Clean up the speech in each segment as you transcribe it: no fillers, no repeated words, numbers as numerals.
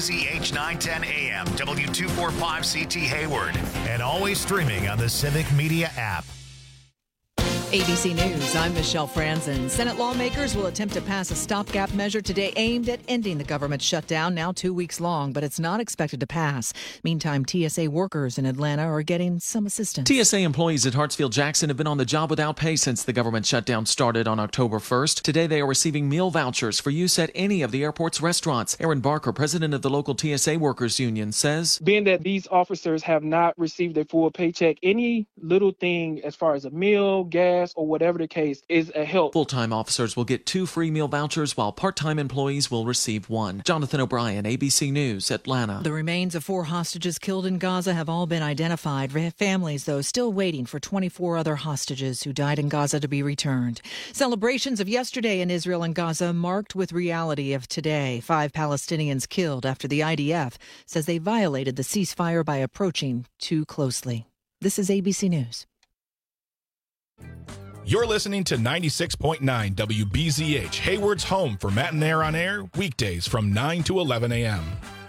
WBZH 910 AM, W245CT Hayward, and always streaming on the Civic Media app. ABC News, I'm Michelle Franzen. Senate lawmakers will attempt to pass a stopgap measure today aimed at ending the government shutdown, now 2 weeks long, but it's not expected to pass. Meantime, TSA workers in Atlanta are getting some assistance. TSA employees at Hartsfield-Jackson have been on the job without pay since the government shutdown started on October 1st. Today, they are receiving meal vouchers for use at any of the airport's restaurants. Aaron Barker, president of the local TSA Workers Union, says, being that these officers have not received a full paycheck, any little thing as far as a meal, gas, or whatever the case is a help. Full-time officers will get 2 free meal vouchers while part-time employees will receive 1. Jonathan O'Brien, ABC News, Atlanta. The remains of 4 hostages killed in Gaza have all been identified. Families, though, still waiting for 24 other hostages who died in Gaza to be returned. Celebrations of yesterday in Israel and Gaza marked with reality of today. 5 Palestinians killed after the IDF says they violated the ceasefire by approaching too closely. This is ABC News. You're listening to 96.9 WBZH, Hayward's home for Matt and Air on Air, weekdays from 9 to 11 a.m.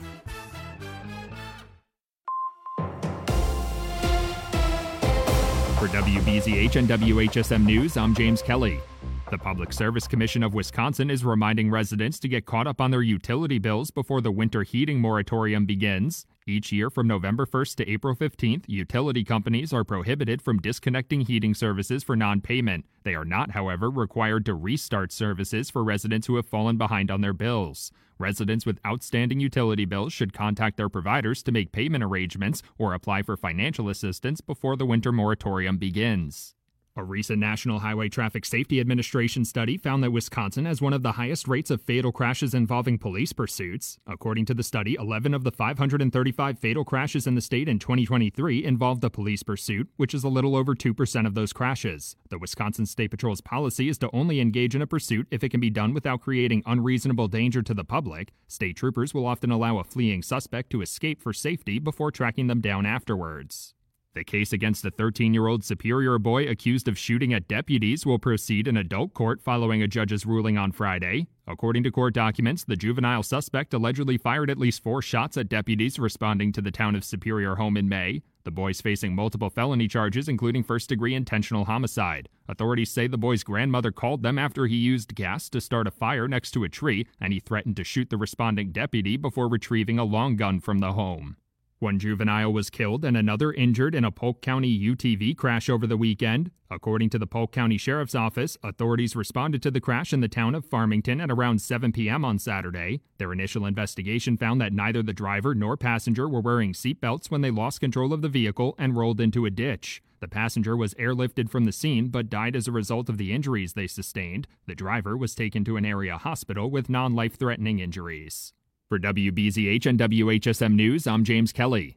For WBZH and WHSM News, I'm James Kelly. The Public Service Commission of Wisconsin is reminding residents to get caught up on their utility bills before the winter heating moratorium begins. Each year from November 1st to April 15th, utility companies are prohibited from disconnecting heating services for non-payment. They are not, however, required to restart services for residents who have fallen behind on their bills. Residents with outstanding utility bills should contact their providers to make payment arrangements or apply for financial assistance before the winter moratorium begins. A recent National Highway Traffic Safety Administration study found that Wisconsin has one of the highest rates of fatal crashes involving police pursuits. According to the study, 11 of the 535 fatal crashes in the state in 2023 involved a police pursuit, which is a little over 2% of those crashes. The Wisconsin State Patrol's policy is to only engage in a pursuit if it can be done without creating unreasonable danger to the public. State troopers will often allow a fleeing suspect to escape for safety before tracking them down afterwards. The case against a 13-year-old Superior boy accused of shooting at deputies will proceed in adult court following a judge's ruling on Friday. According to court documents, the juvenile suspect allegedly fired at least 4 shots at deputies responding to the town of Superior home in May. The boy's facing multiple felony charges, including first-degree intentional homicide. Authorities say the boy's grandmother called them after he used gas to start a fire next to a tree, and he threatened to shoot the responding deputy before retrieving a long gun from the home. 1 juvenile was killed and another injured in a Polk County UTV crash over the weekend. According to the Polk County Sheriff's Office, authorities responded to the crash in the town of Farmington at around 7 p.m. on Saturday. Their initial investigation found that neither the driver nor passenger were wearing seatbelts when they lost control of the vehicle and rolled into a ditch. The passenger was airlifted from the scene but died as a result of the injuries they sustained. The driver was taken to an area hospital with non-life-threatening injuries. For WBZH and WHSM News, I'm James Kelly.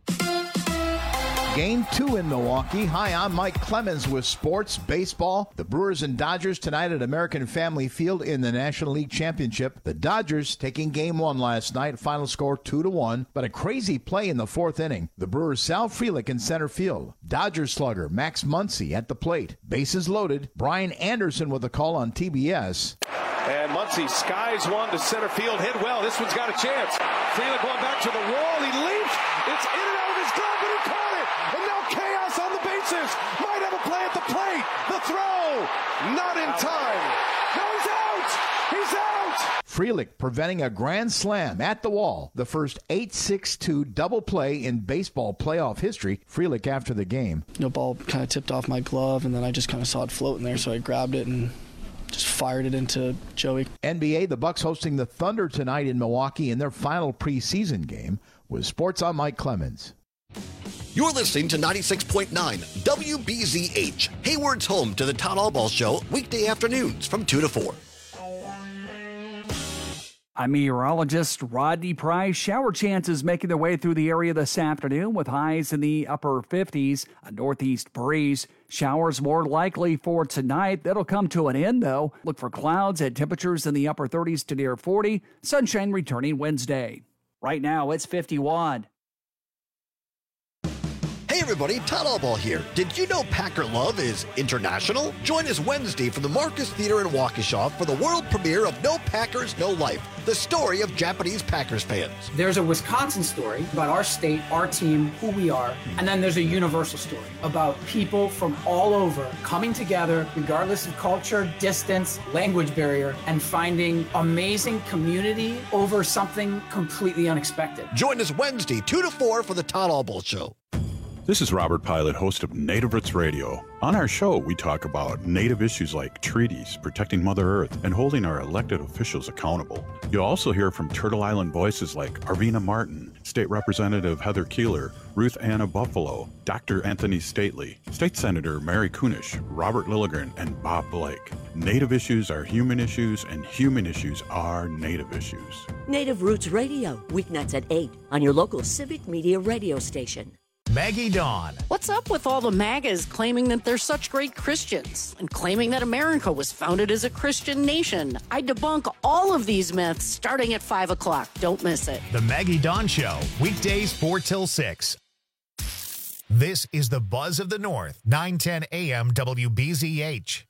Game 2 in Milwaukee. Hi, I'm Mike Clemens with sports, baseball. The Brewers and Dodgers tonight at American Family Field in the National League Championship. The Dodgers taking Game 1 last night. Final score 2-1, but a crazy play in the 4th inning. The Brewers' Sal Frelick in center field. Dodgers slugger Max Muncy at the plate. Bases loaded. Brian Anderson with a call on TBS. And Muncy skies one to center field, hit well. This one's got a chance. Frelick going back to the wall. He leaps. It's in and out of his glove, but he caught it. And now chaos on the bases. Might have a play at the plate. The throw. Not in time. No, he's out. He's out. Frelick preventing a grand slam at the wall. The first 8-6-2 double play in baseball playoff history. Frelick after the game. The ball kind of tipped off my glove, and then I just kind of saw it floating there, so I grabbed it and just fired it into Joey. NBA, the Bucks hosting the Thunder tonight in Milwaukee in their final preseason game. With sports, I'm Mike Clemens. You're listening to 96.9 WBZH, Hayward's home to the Todd Albaugh Show, weekday afternoons from 2 to 4. I'm meteorologist Rodney Price. Shower chances making their way through the area this afternoon with highs in the upper 50s, a northeast breeze. Showers more likely for tonight. That'll come to an end, though. Look for clouds at temperatures in the upper 30s to near 40. Sunshine returning Wednesday. Right now, it's 51. Hey everybody, Todd Albaugh here. Did you know Packer Love is international? Join us Wednesday from the Marcus Theater in Waukesha for the world premiere of No Packers, No Life. the story of Japanese Packers fans. There's a Wisconsin story about our state, our team, who we are, and then there's a universal story about people from all over coming together, regardless of culture, distance, language barrier, and finding amazing community over something completely unexpected. Join us Wednesday, 2 to 4 for the Todd Albaugh Show. This is Robert Pilot, host of Native Roots Radio. On our show, we talk about Native issues like treaties, protecting Mother Earth, and holding our elected officials accountable. You'll also hear from Turtle Island voices like Arvina Martin, State Representative Heather Keeler, Ruth Anna Buffalo, Dr. Anthony Stately, State Senator Mary Kunish, Robert Lilligren, and Bob Blake. Native issues are human issues, and human issues are Native issues. Native Roots Radio, weeknights at 8 on your local Civic Media radio station. Maggie Dawn. What's up with all the MAGAs claiming that they're such great Christians and claiming that America was founded as a Christian nation? I debunk all of these myths starting at 5 o'clock. Don't miss it. The Maggie Dawn Show, weekdays 4 till 6. This is the Buzz of the North, 910 AM WBZH.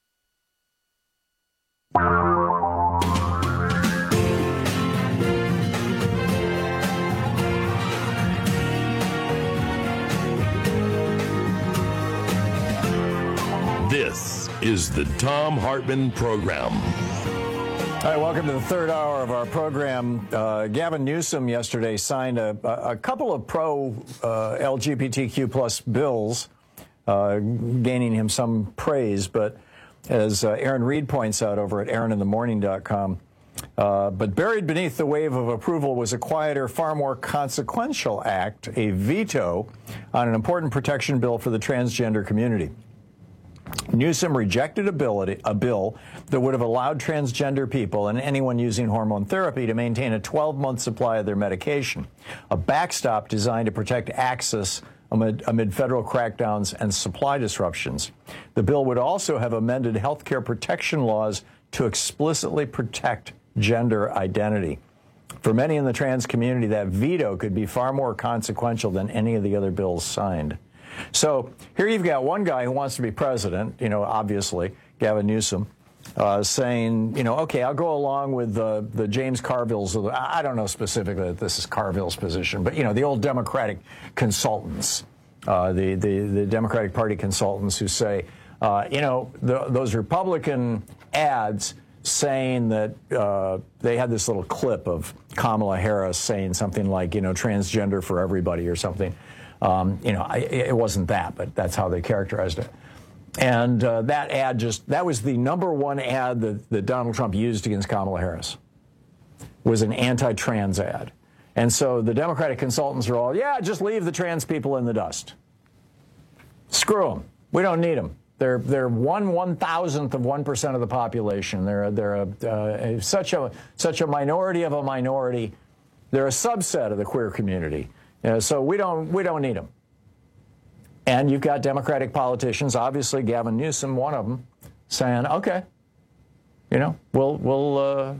This is the Thom Hartmann Program. All right, welcome to the third hour of our program. Gavin Newsom yesterday signed a couple of pro-LGBTQ plus bills, gaining him some praise. But as Aaron Reed points out over at aaroninthemorning.com, but buried beneath the wave of approval was a quieter, far more consequential act, a veto on an important protection bill for the transgender community. Newsom rejected a bill that would have allowed transgender people and anyone using hormone therapy to maintain a 12-month supply of their medication, a backstop designed to protect access amid federal crackdowns and supply disruptions. The bill would also have amended health care protection laws to explicitly protect gender identity. For many in the trans community, that veto could be far more consequential than any of the other bills signed. So here you've got one guy who wants to be president, obviously, Gavin Newsom, saying, okay, I'll go along with the James Carville's. I don't know specifically that this is Carville's position, but, the old Democratic consultants, the Democratic Party consultants who say, those Republican ads saying that they had this little clip of Kamala Harris saying something like, transgender for everybody or something. It wasn't that, but that's how they characterized it. And that ad that was the number one ad that Donald Trump used against Kamala Harris, was an anti-trans ad. And so the Democratic consultants are all, just leave the trans people in the dust. Screw them. We don't need them. They're 1/1000th of 1% of the population. They're such a minority of a minority. They're a subset of the queer community. So we don't need them. And you've got Democratic politicians, obviously Gavin Newsom, one of them, saying, okay, we'll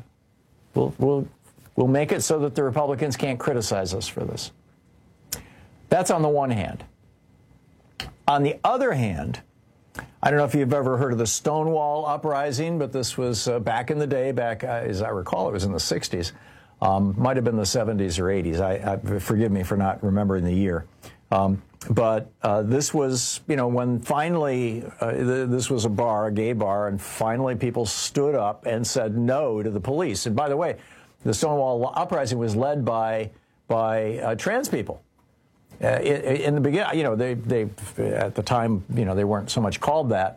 make it so that the Republicans can't criticize us for this. That's on the one hand. On the other hand, I don't know if you've ever heard of the Stonewall Uprising, but this was back in the day, as I recall, it was in the 60s. Might have been the 70s or 80s. Forgive me for not remembering the year. But this was, when finally, this was a gay bar, and finally people stood up and said no to the police. And by the way, the Stonewall Uprising was led by trans people. In the beginning, they at the time, they weren't so much called that.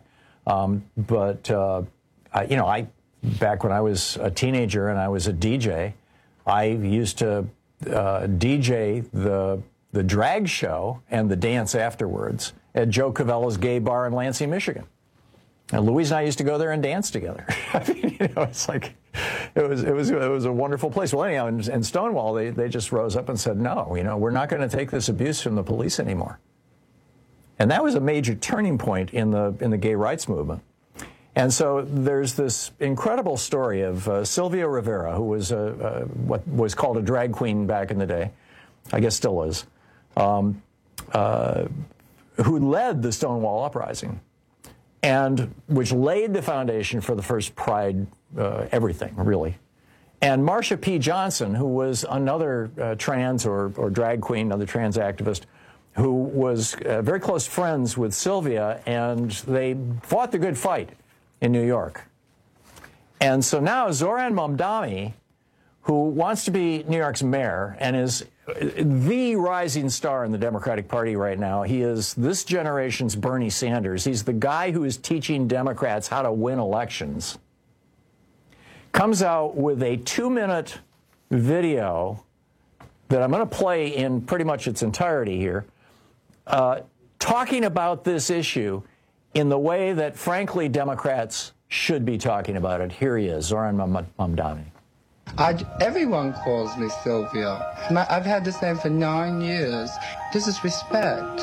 Back when I was a teenager and I was a DJ, I used to DJ the drag show and the dance afterwards at Joe Cavella's gay bar in Lansing, Michigan. And Louise and I used to go there and dance together. I mean, it's like it was a wonderful place. Well, anyhow, in Stonewall, they just rose up and said, no, we're not going to take this abuse from the police anymore. And that was a major turning point in the gay rights movement. And so there's this incredible story of Sylvia Rivera, who was what was called a drag queen back in the day, I guess still is, who led the Stonewall Uprising, and which laid the foundation for the first Pride everything, really. And Marsha P. Johnson, who was another trans or drag queen, another trans activist, who was very close friends with Sylvia, and they fought the good fight in New York. And so now Zoran Mamdani, who wants to be New York's mayor and is the rising star in the Democratic Party right now. He is this generation's Bernie Sanders. He's the guy who is teaching Democrats how to win elections. Comes out with a 2-minute video that I'm going to play in pretty much its entirety here, talking about this issue in the way that, frankly, Democrats should be talking about it. Here he is, Zoran Mamdani. Everyone calls me Sylvia. I've had this name for 9 years. This is respect.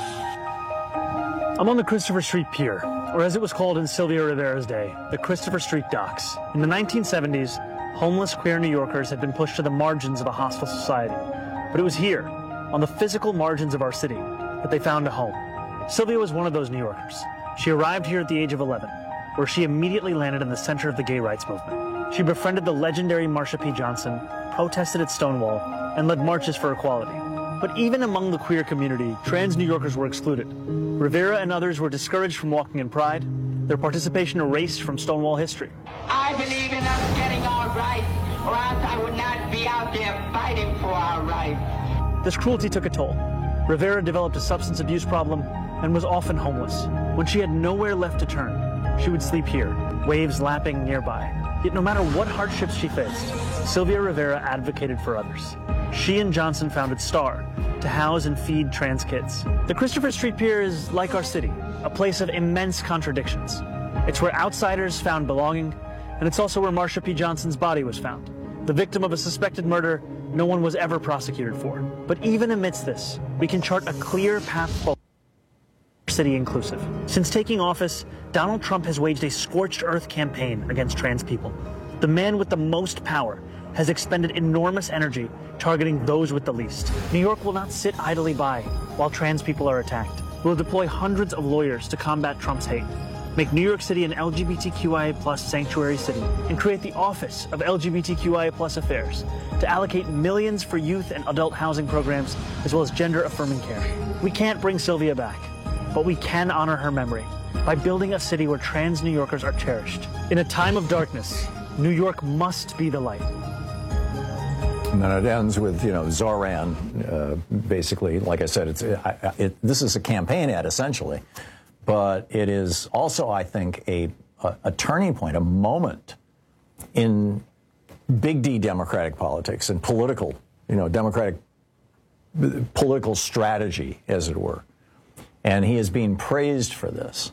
I'm on the Christopher Street Pier, or as it was called in Sylvia Rivera's day, the Christopher Street Docks. In the 1970s, homeless queer New Yorkers had been pushed to the margins of a hostile society. But it was here, on the physical margins of our city, that they found a home. Sylvia was one of those New Yorkers. She arrived here at the age of 11, where she immediately landed in the center of the gay rights movement. She befriended the legendary Marsha P. Johnson, protested at Stonewall, and led marches for equality. But even among the queer community, trans New Yorkers were excluded. Rivera and others were discouraged from walking in pride, their participation erased from Stonewall history. I believe in us getting our rights, or else I would not be out there fighting for our rights. This cruelty took a toll. Rivera developed a substance abuse problem and was often homeless. When she had nowhere left to turn, she would sleep here, waves lapping nearby. Yet no matter what hardships she faced, Sylvia Rivera advocated for others. She and Johnson founded STAR to house and feed trans kids. The Christopher Street Pier is like our city, a place of immense contradictions. It's where outsiders found belonging, and it's also where Marsha P. Johnson's body was found, the victim of a suspected murder no one was ever prosecuted for. But even amidst this, we can chart a clear path forward. City inclusive. Since taking office, Donald Trump has waged a scorched earth campaign against trans people. The man with the most power has expended enormous energy targeting those with the least. New York will not sit idly by while trans people are attacked. We'll deploy hundreds of lawyers to combat Trump's hate, make New York City an LGBTQIA+ sanctuary city, and create the Office of LGBTQIA+ Affairs to allocate millions for youth and adult housing programs, as well as gender-affirming care. We can't bring Sylvia back, but we can honor her memory by building a city where trans New Yorkers are cherished. In a time of darkness, New York must be the light. And then it ends with, Zoran, basically, like I said, this is a campaign ad, essentially. But it is also, I think, a turning point, a moment in big D Democratic politics and political, Democratic political strategy, as it were. And he is being praised for this.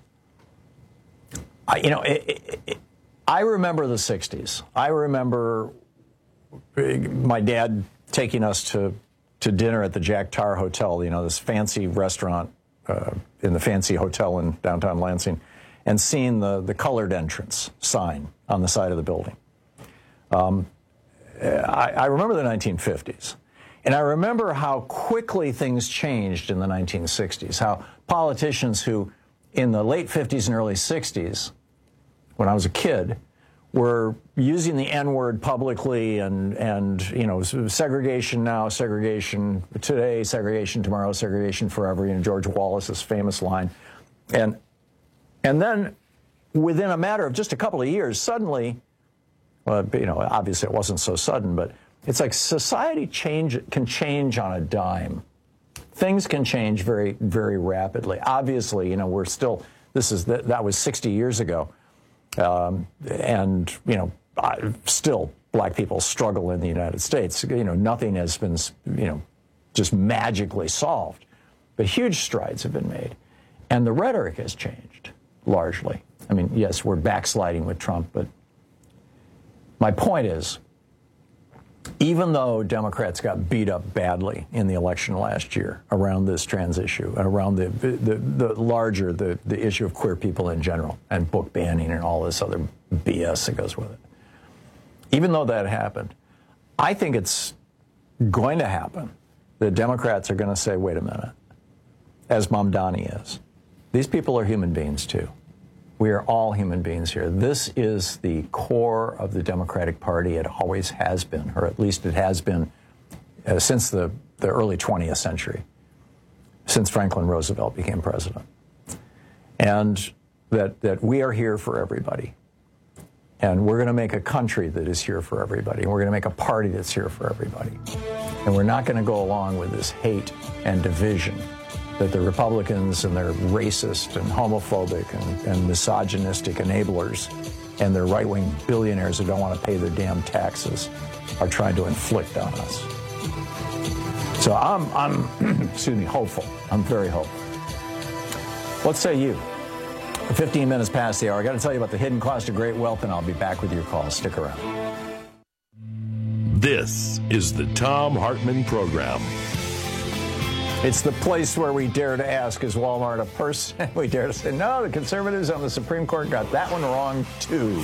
I remember the 60s. I remember my dad taking us to dinner at the Jack Tar Hotel, this fancy restaurant in the fancy hotel in downtown Lansing, and seeing the colored entrance sign on the side of the building. I remember the 1950s. And I remember how quickly things changed in the 1960s, how politicians who, in the late 50s and early 60s, when I was a kid, were using the N-word publicly and segregation now, segregation today, segregation tomorrow, segregation forever, George Wallace's famous line. And then within a matter of just a couple of years, suddenly, obviously it wasn't so sudden, but it's like society can change on a dime. Things can change very, very rapidly. Obviously, we're still, that was 60 years ago. Still black people struggle in the United States. Nothing has been, just magically solved. But huge strides have been made. And the rhetoric has changed, largely. I mean, yes, we're backsliding with Trump, but my point is, even though Democrats got beat up badly in the election last year around this trans issue and around the larger issue of queer people in general and book banning and all this other BS that goes with it, even though that happened, I think it's going to happen that Democrats are going to say, wait a minute, as Mamdani is, these people are human beings too. We are all human beings here. This is the core of the Democratic Party. It always has been, or at least it has been since the early 20th century, since Franklin Roosevelt became president. And that we are here for everybody. And we're going to make a country that is here for everybody. And we're going to make a party that's here for everybody. And we're not going to go along with this hate and division that the Republicans and their racist and homophobic and misogynistic eneblers and their right-wing billionaires who don't want to pay their damn taxes are trying to inflict on us. So I'm excuse me, hopeful. I'm very hopeful. What say you? 15 minutes past the hour. I got to tell you about the hidden cost of great wealth, and I'll be back with your calls. Stick around. This is the Thom Hartmann Program. It's the place where we dare to ask, is Walmart a person? We dare to say, no, the conservatives on the Supreme Court got that one wrong, too.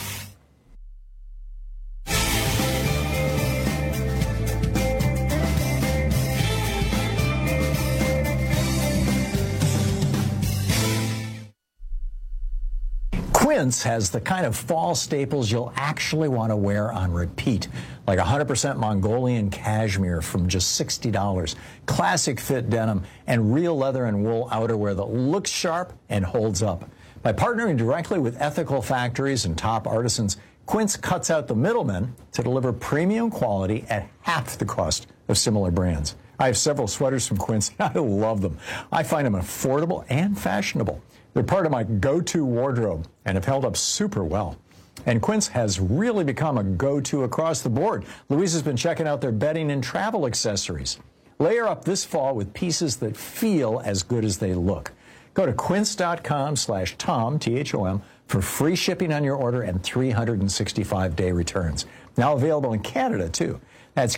Quince has the kind of fall staples you'll actually want to wear on repeat, like 100% Mongolian cashmere from just $60, classic fit denim, and real leather and wool outerwear that looks sharp and holds up. By partnering directly with ethical factories and top artisans, Quince cuts out the middlemen to deliver premium quality at half the cost of similar brands. I have several sweaters from Quince. I love them. I find them affordable and fashionable. They're part of my go-to wardrobe and have held up super well. And Quince has really become a go-to across the board. Louise has been checking out their bedding and travel accessories. Layer up this fall with pieces that feel as good as they look. Go to quince.com/Tom, T-H-O-M, for free shipping on your order and 365-day returns. Now available in Canada, too. That's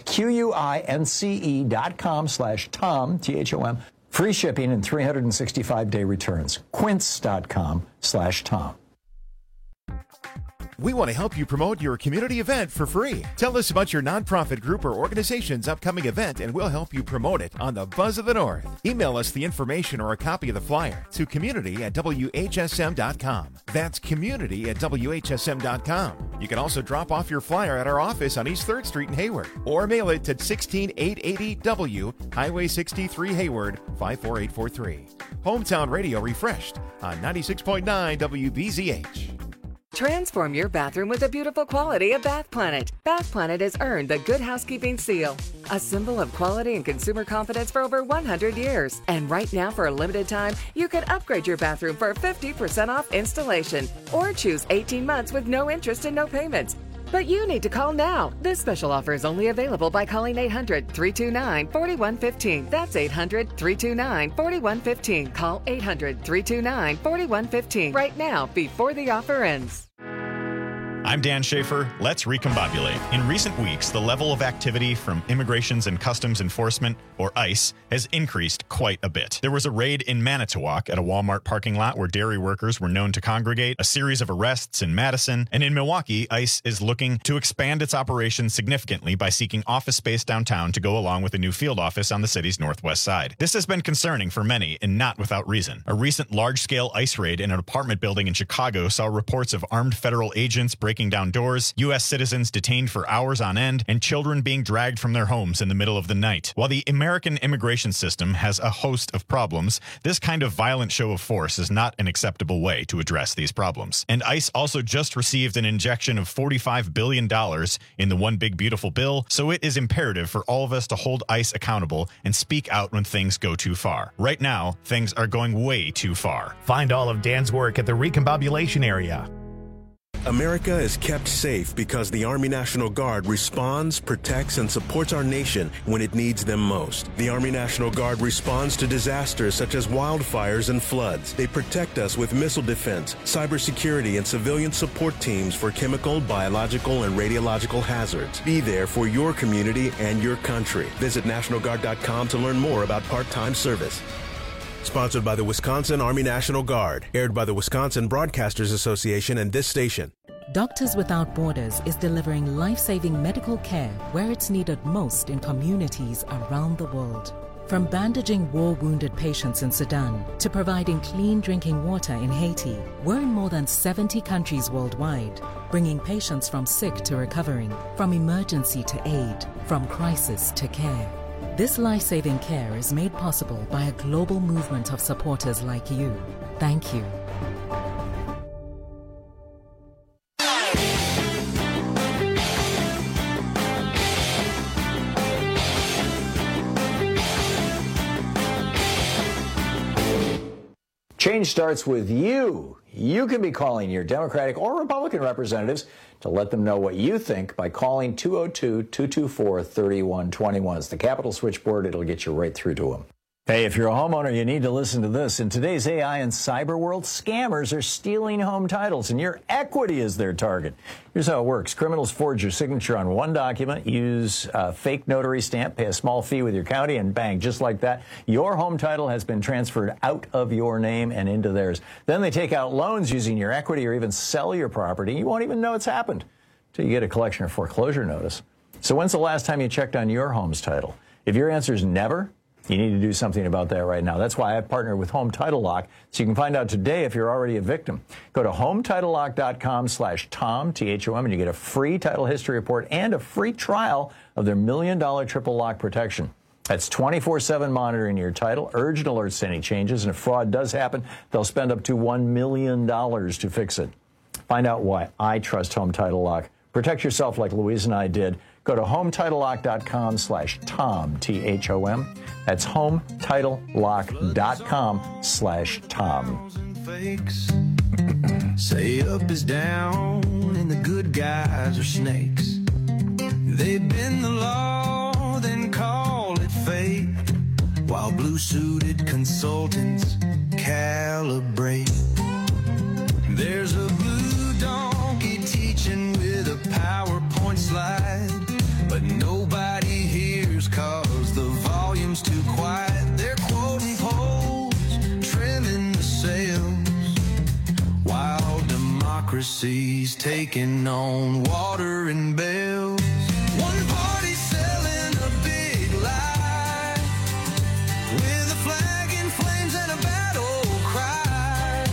QUINCE.com/Tom, T-H-O-M. Free shipping and 365-day returns. Quince.com/Tom. We want to help you promote your community event for free. Tell us about your nonprofit group or organization's upcoming event, and we'll help you promote it on the Buzz of the North. Email us the information or a copy of the flyer to community@WHSM.com. That's community@WHSM.com. You can also drop off your flyer at our office on East 3rd Street in Hayward, or mail it to 16880 W, Highway 63 Hayward, 54843. Hometown Radio refreshed on 96.9 WBZH. Transform your bathroom with the beautiful quality of Bath Planet. Bath Planet has earned the Good Housekeeping Seal, a symbol of quality and consumer confidence for over 100 years. And right now, for a limited time, you can upgrade your bathroom for 50% off installation, or choose 18 months with no interest and no payments. But you need to call now. This special offer is only available by calling 800-329-4115. That's 800-329-4115. Call 800-329-4115 right now before the offer ends. I'm Dan Schaefer. Let's recombobulate. In recent weeks, the level of activity from Immigrations and Customs Enforcement, or ICE, has increased quite a bit. There was a raid in Manitowoc at a Walmart parking lot where dairy workers were known to congregate, a series of arrests in Madison, and in Milwaukee, ICE is looking to expand its operations significantly by seeking office space downtown to go along with a new field office on the city's northwest side. This has been concerning for many, and not without reason. A recent large-scale ICE raid in an apartment building in Chicago saw reports of armed federal agents breaking down doors, U.S. citizens detained for hours on end, and children being dragged from their homes in the middle of the night. While the American immigration system has a host of problems, this kind of violent show of force is not an acceptable way to address these problems. And ICE also just received an injection of $45 billion in the One Big Beautiful Bill, so it is imperative for all of us to hold ICE accountable and speak out when things go too far. Right now, things are going way too far. Find all of Dan's work at the Recombobulation area. America is kept safe because the Army National Guard responds, protects, and supports our nation when it needs them most. The Army National Guard responds to disasters such as wildfires and floods. They protect us with missile defense, cybersecurity, and civilian support teams for chemical, biological, and radiological hazards. Be there for your community and your country. Visit NationalGuard.com to learn more about part-time service. Sponsored by the Wisconsin Army National Guard. Aired by the Wisconsin Broadcasters Association and this station. Doctors Without Borders is delivering life-saving medical care where it's needed most in communities around the world. From bandaging war-wounded patients in Sudan to providing clean drinking water in Haiti, we're in more than 70 countries worldwide, bringing patients from sick to recovering, from emergency to aid, from crisis to care. This life-saving care is made possible by a global movement of supporters like you. Thank you. Change starts with you. You can be calling your Democratic or Republican representatives to let them know what you think by calling 202-224-3121. It's the Capitol switchboard. It'll get you right through to them. Hey, if you're a homeowner, you need to listen to this. In today's AI and cyber world, scammers are stealing home titles, and your equity is their target. Here's how it works. Criminals forge your signature on one document, use a fake notary stamp, pay a small fee with your county, and bang, just like that, your home title has been transferred out of your name and into theirs. Then they take out loans using your equity or even sell your property. You won't even know it's happened until you get a collection or foreclosure notice. So when's the last time you checked on your home's title? If your answer is never, you need to do something about that right now. That's why I've partnered with Home Title Lock, so you can find out today if you're already a victim. Go to HomeTitleLock.com/Tom, T-H-O-M, and you get a free title history report and a free trial of their $1 million triple lock protection. That's 24/7 monitoring your title, urgent alerts to any changes, and if fraud does happen, they'll spend up to $1 million to fix it. Find out why I trust Home Title Lock. Protect yourself like Louise and I did. Go to HomeTitleLock.com/Tom, T-H-O-M. That's HomeTitleLock.com/Tom. Say up is down and the good guys are snakes. They bend the law, then call it fate, while blue-suited consultants calibrate. There's a blue donkey teaching with a PowerPoint slide, but nobody hears cause the volume's too quiet. They're quoting polls, trimming the sails, while democracy's taking on water and bells. One party selling a big lie, with a flag in flames and a battle cry.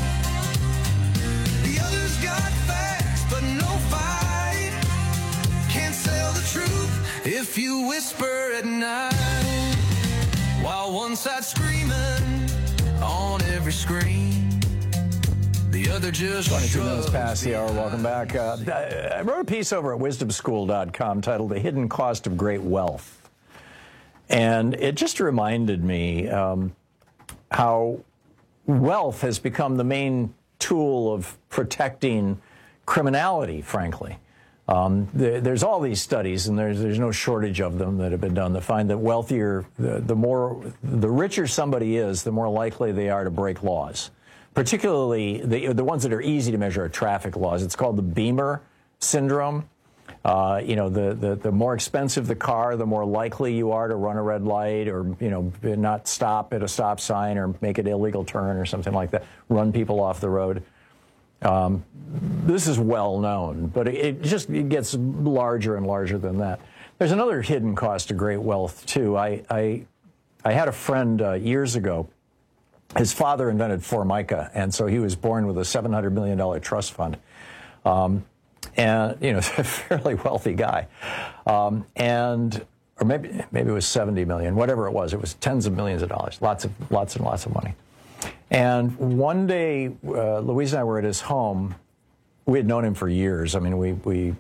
The others got facts, but no fight. Can't sell the truth if you whisper at night, while one side's screaming on every screen, the other just 22 minutes past the hour. Welcome back. I wrote a piece over at wisdomschool.com titled The Hidden Cost of Great Wealth. And it just reminded me how wealth has become the main tool of protecting criminality, frankly. There's all these studies, and there's no shortage of them that have been done, that find that wealthier, the richer somebody is, the more likely they are to break laws. Particularly the ones that are easy to measure are traffic laws. It's called the Beamer syndrome. The more expensive the car, the more likely you are to run a red light, or not stop at a stop sign, or make an illegal turn or something like that. Run people off the road. This is well known, but it gets larger and larger than that. There's another hidden cost of great wealth too. I had a friend years ago. His father invented Formica, and so he was born with a $700 million trust fund. And, a fairly wealthy guy. Or maybe it was 70 million, whatever it was tens of millions of dollars, lots and lots of money. And one day, Louise and I were at his home. We had known him for years. I mean, we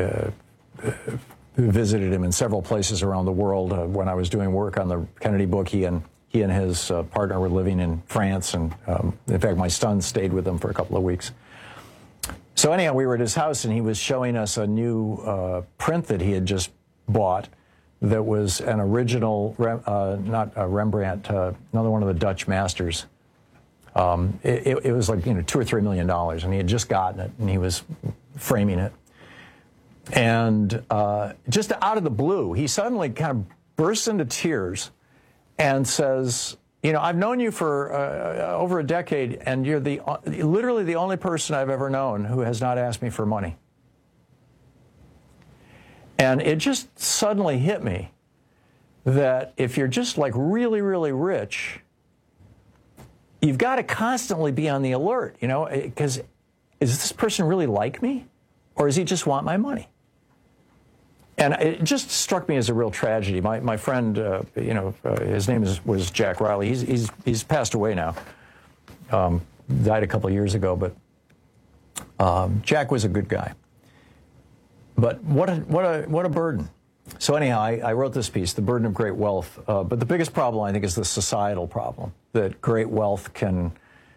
visited him in several places around the world. When I was doing work on the Kennedy book, he and his partner were living in France, and in fact, my son stayed with them for a couple of weeks. So anyhow, we were at his house, and he was showing us a new print that he had just bought that was an original, not a Rembrandt, another one of the Dutch masters. It was like $2 or $3 million, and he had just gotten it, and he was framing it. And just out of the blue, he suddenly kind of bursts into tears and says, I've known you for over a decade, and you're literally the only person I've ever known who has not asked me for money. And it just suddenly hit me that if you're just like really, really rich, you've got to constantly be on the alert, you know, because is this person really like me, or does he just want my money? And it just struck me as a real tragedy. My friend, his name was Jack Riley. He's passed away now. Died a couple of years ago, but Jack was a good guy. But what a burden. So anyhow, I wrote this piece, The Burden of Great Wealth. But the biggest problem, I think, is the societal problem, that great wealth can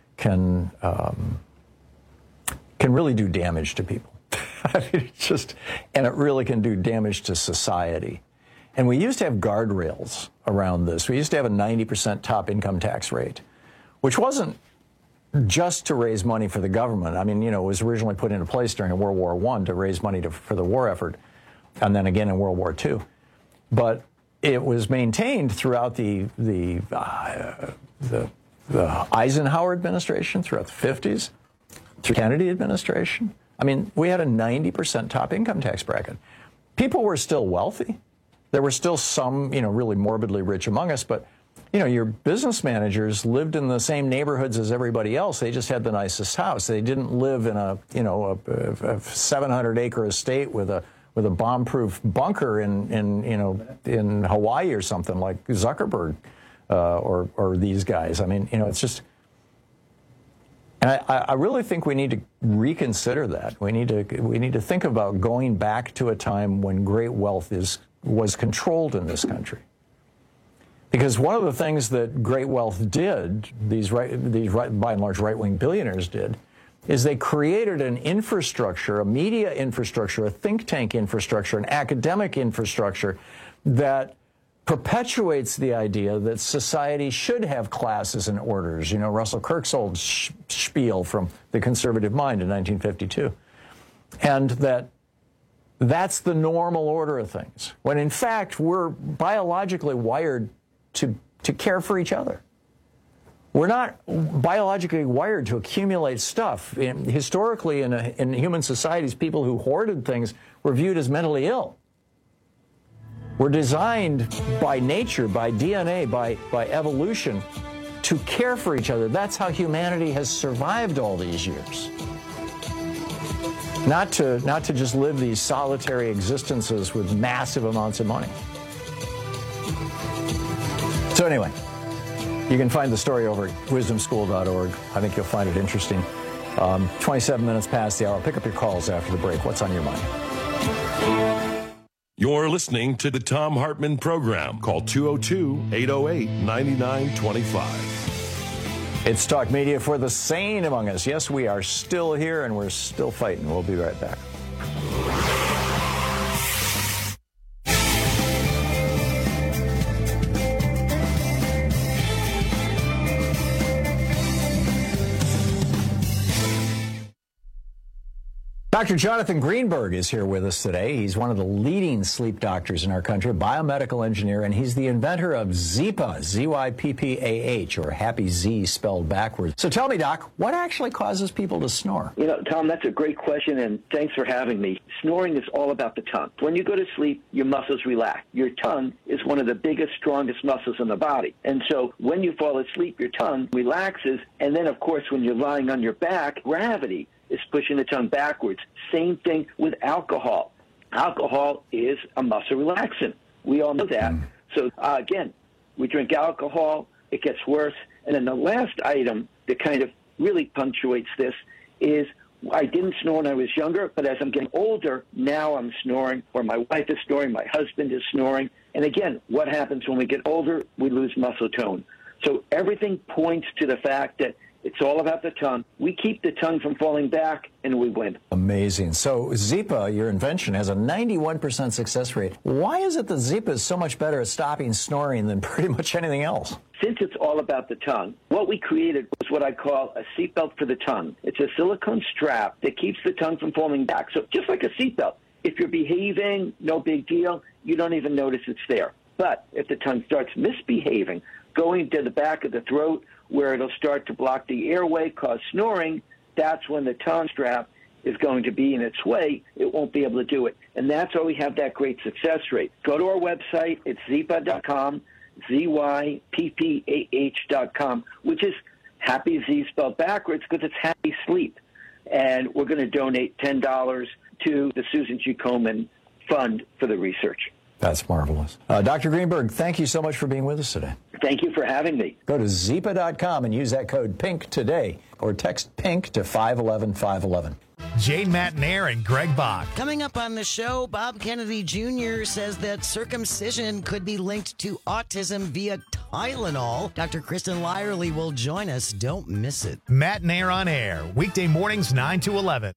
really do damage to people. I mean, and it really can do damage to society. And we used to have guardrails around this. We used to have a 90% top income tax rate, which wasn't just to raise money for the government. I mean, you know, it was originally put into place during World War I to raise money for the war effort, and then again in World War II. But it was maintained throughout the Eisenhower administration, throughout the 50s, through Kennedy administration. I mean, we had a 90% top income tax bracket. People were still wealthy. There were still some, you know, really morbidly rich among us, but, you know, your business managers lived in the same neighborhoods as everybody else. They just had the nicest house. They didn't live in a 700-acre estate with a bomb-proof bunker in Hawaii or something like Zuckerberg or these guys. I mean, you know, it's just. And I really think we need to reconsider that. We need to think about going back to a time when great wealth was controlled in this country. Because one of the things that great wealth did, these by and large right-wing billionaires did, is they created an infrastructure, a media infrastructure, a think tank infrastructure, an academic infrastructure that perpetuates the idea that society should have classes and orders. You know, Russell Kirk's old spiel from The Conservative Mind in 1952. And that's the normal order of things, when in fact we're biologically wired to care for each other. We're not biologically wired to accumulate stuff. Historically, in human societies, people who hoarded things were viewed as mentally ill. We're designed by nature, by DNA, by evolution, to care for each other. That's how humanity has survived all these years. Not to just live these solitary existences with massive amounts of money. So anyway, you can find the story over at wisdomschool.org. I think you'll find it interesting. 27 minutes past the hour. Pick up your calls after the break. What's on your mind? You're listening to the Thom Hartmann Program. Call 202-808-9925. It's Talk Media for the sane among us. Yes, we are still here and we're still fighting. We'll be right back. Dr. Jonathan Greenberg is here with us today. He's one of the leading sleep doctors in our country, biomedical engineer, and he's the inventor of Zyppah, Z-Y-P-P-A-H, or Happy Z spelled backwards. So tell me, Doc, what actually causes people to snore? You know, Tom, that's a great question, and thanks for having me. Snoring is all about the tongue. When you go to sleep, your muscles relax. Your tongue is one of the biggest, strongest muscles in the body. And so when you fall asleep, your tongue relaxes, and then, of course, when you're lying on your back, gravity is pushing the tongue backwards. Same thing with alcohol. Alcohol is a muscle relaxant. We all know that. So, again, we drink alcohol, it gets worse. And then the last item that kind of really punctuates this is I didn't snore when I was younger, but as I'm getting older, now I'm snoring, or my wife is snoring, my husband is snoring. And again, what happens when we get older? We lose muscle tone. So everything points to the fact that it's all about the tongue. We keep the tongue from falling back, and we win. Amazing. So Zyppah, your invention, has a 91% success rate. Why is it that Zyppah is so much better at stopping snoring than pretty much anything else? Since it's all about the tongue, what we created was what I call a seatbelt for the tongue. It's a silicone strap that keeps the tongue from falling back. So just like a seatbelt, if you're behaving, no big deal, you don't even notice it's there. But if the tongue starts misbehaving, going to the back of the throat, where it'll start to block the airway, cause snoring, that's when the tongue strap is going to be in its way, it won't be able to do it. And that's why we have that great success rate. Go to our website. It's zyppah.com, ZYPPAH.com, which is happy Z spelled backwards because it's happy sleep. And we're going to donate $10 to the Susan G. Komen Fund for the research. That's marvelous. Dr. Greenberg, thank you so much for being with us today. Thank you for having me. Go to zyppah.com and use that code PINK today, or text PINK to 511-511. Jane Matnair and Greg Bach. Coming up on the show, Bob Kennedy Jr. says that circumcision could be linked to autism via Tylenol. Dr. Kristen Lyerly will join us. Don't miss it. Matnair on air, weekday mornings 9 to 11.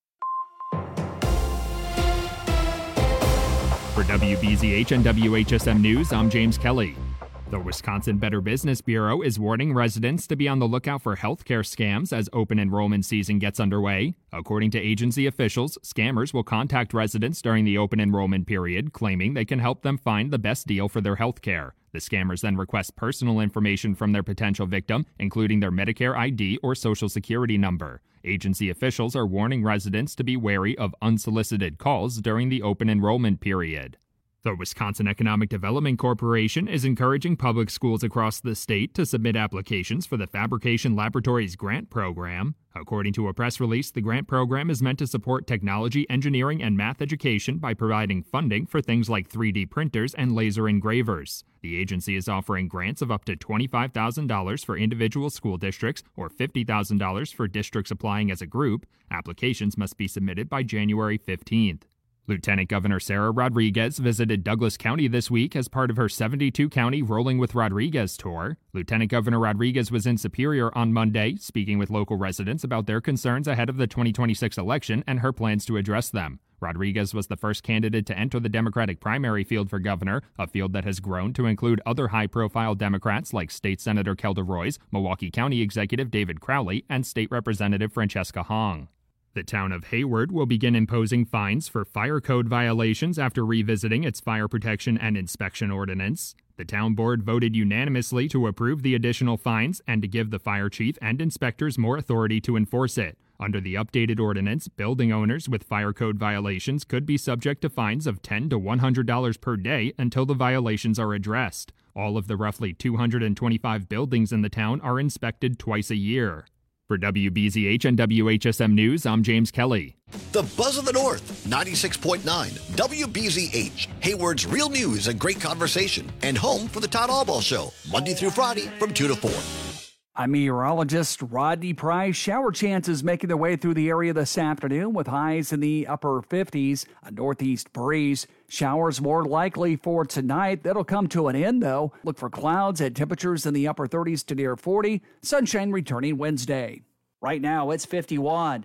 For WBZH and WHSM News, I'm James Kelly. The Wisconsin Better Business Bureau is warning residents to be on the lookout for healthcare scams as open enrollment season gets underway. According to agency officials, scammers will contact residents during the open enrollment period, claiming they can help them find the best deal for their healthcare. The scammers then request personal information from their potential victim, including their Medicare ID or Social Security number. Agency officials are warning residents to be wary of unsolicited calls during the open enrollment period. The Wisconsin Economic Development Corporation is encouraging public schools across the state to submit applications for the Fabrication Laboratories Grant Program. According to a press release, the grant program is meant to support technology, engineering, and math education by providing funding for things like 3D printers and laser engravers. The agency is offering grants of up to $25,000 for individual school districts or $50,000 for districts applying as a group. Applications must be submitted by January 15th. Lieutenant Governor Sarah Rodriguez visited Douglas County this week as part of her 72-county Rolling with Rodriguez tour. Lieutenant Governor Rodriguez was in Superior on Monday, speaking with local residents about their concerns ahead of the 2026 election and her plans to address them. Rodriguez was the first candidate to enter the Democratic primary field for governor, a field that has grown to include other high-profile Democrats like State Senator Kelda Roys, Milwaukee County Executive David Crowley, and State Representative Francesca Hong. The town of Hayward will begin imposing fines for fire code violations after revisiting its fire protection and inspection ordinance. The town board voted unanimously to approve the additional fines and to give the fire chief and inspectors more authority to enforce it. Under the updated ordinance, building owners with fire code violations could be subject to fines of $10 to $100 per day until the violations are addressed. All of the roughly 225 buildings in the town are inspected twice a year. For WBZH and WHSM News, I'm James Kelly. The Buzz of the North, 96.9, WBZH, Hayward's real news and great conversation, and home for the Todd Allball Show, Monday through Friday from 2 to 4. I'm meteorologist Rodney Price. Shower chances making their way through the area this afternoon with highs in the upper 50s, a northeast breeze. Showers more likely for tonight. That'll come to an end, though. Look for clouds at temperatures in the upper 30s to near 40. Sunshine returning Wednesday. Right now, it's 51.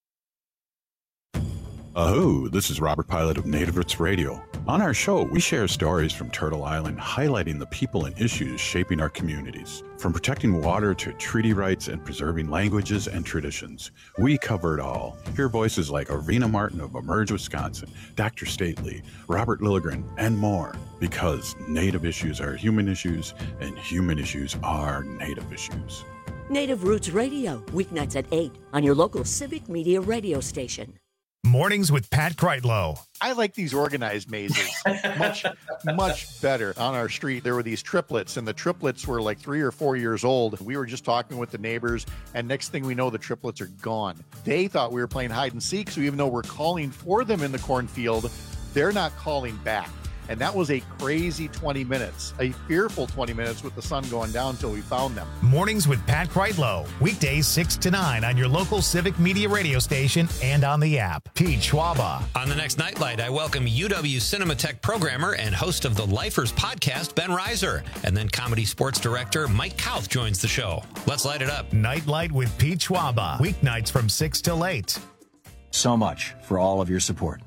Ahoo, this is Robert Pilot of Native Roots Radio. On our show, we share stories from Turtle Island highlighting the people and issues shaping our communities. From protecting water to treaty rights and preserving languages and traditions, we cover it all. Hear voices like Arena Martin of Emerge Wisconsin, Dr. Stately, Robert Lilligren, and more. Because Native issues are human issues, and human issues are Native issues. Native Roots Radio, weeknights at 8 on your local civic media radio station. Mornings with Pat Kreitlow. I like these organized mazes much better. On our street, there were these triplets, and the triplets were like 3 or 4 years old. We were just talking with the neighbors, and next thing we know, the triplets are gone. They thought we were playing hide and seek, so even though we're calling for them in the cornfield, they're not calling back. And that was a crazy 20 minutes, a fearful 20 minutes with the sun going down until we found them. Mornings with Pat Kreitlow, weekdays 6 to 9 on your local civic media radio station and on the app. Pete Schwaba. On the next Nightlight, I welcome UW Cinematheque programmer and host of the Lifers podcast, Ben Reiser. And then comedy sports director Mike Kauth joins the show. Let's light it up. Nightlight with Pete Schwaba, weeknights from 6 till 8. So much for all of your support.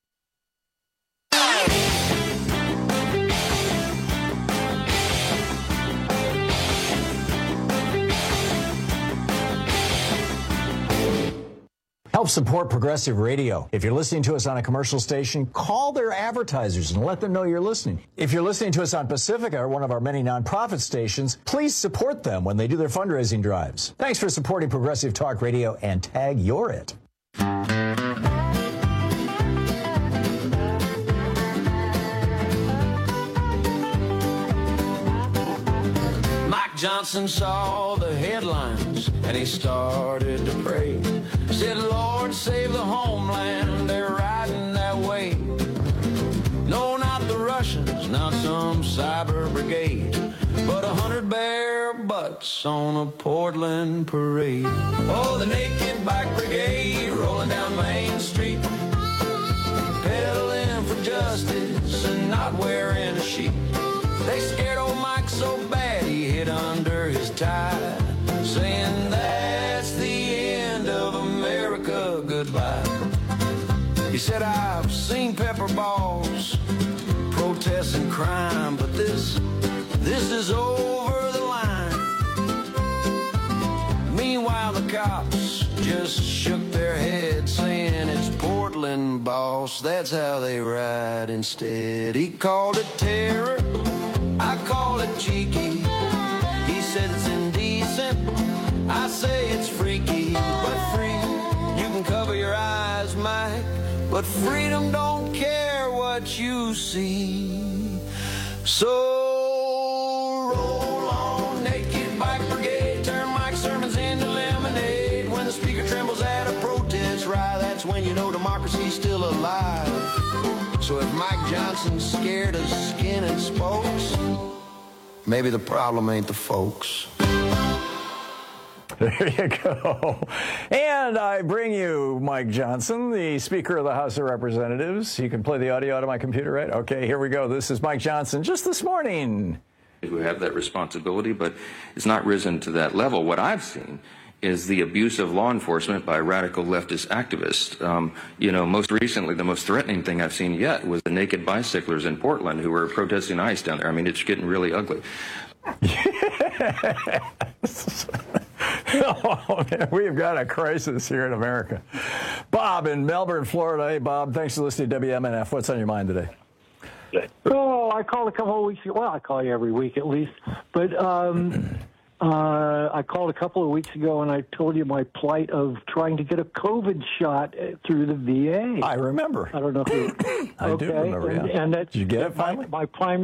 Help support Progressive Radio. If you're listening to us on a commercial station, call their advertisers and let them know you're listening. If you're listening to us on Pacifica, one of our many nonprofit stations, please support them when they do their fundraising drives. Thanks for supporting Progressive Talk Radio, and tag you're it. Johnson saw the headlines and he started to pray. Said, Lord, save the homeland, they're riding that way. No, not the Russians, not some cyber brigade, but 100 bare butts on a Portland parade. Oh, the Naked Bike Brigade rolling down Main Street, pedaling for justice and not wearing a sheet. They scared old Mike so bad he hid under his tie, saying that's the end of America, goodbye. He said, I've seen pepper balls, protests and crime, but this is over the line. Meanwhile, the cops just shook their heads, saying it's Portland, boss, that's how they ride instead. He called it terror, I call it cheeky. He said it's indecent, I say it's freaky. But free, you can cover your eyes, Mike, but freedom don't care what you see. So roll on, Naked Bike Brigade, turn Mike's sermons into lemonade. When the speaker trembles at a protest rally, that's when you know democracy's still alive. So if Mike Johnson's scared of skin and spokes, maybe the problem ain't the folks. There you go. And I bring you Mike Johnson, the Speaker of the House of Representatives. You can play the audio out of my computer, right? Okay, here we go. This is Mike Johnson just this morning. Who have that responsibility, but it's not risen to that level. What I've seen is the abuse of law enforcement by radical leftist activists. Most recently, the most threatening thing I've seen yet was the naked bicyclers in Portland who were protesting ICE down there. I mean, it's getting really ugly. Oh, man, we've got a crisis here in America. Bob in Melbourne, Florida. Hey, Bob, thanks for listening to WMNF. What's on your mind today? Oh, I called a couple of weeks ago. Well, I call you every week at least. But I called a couple of weeks ago, and I told you my plight of trying to get a COVID shot through the VA. I remember. I don't know who. I do remember, yeah. And that's, did you get it finally? My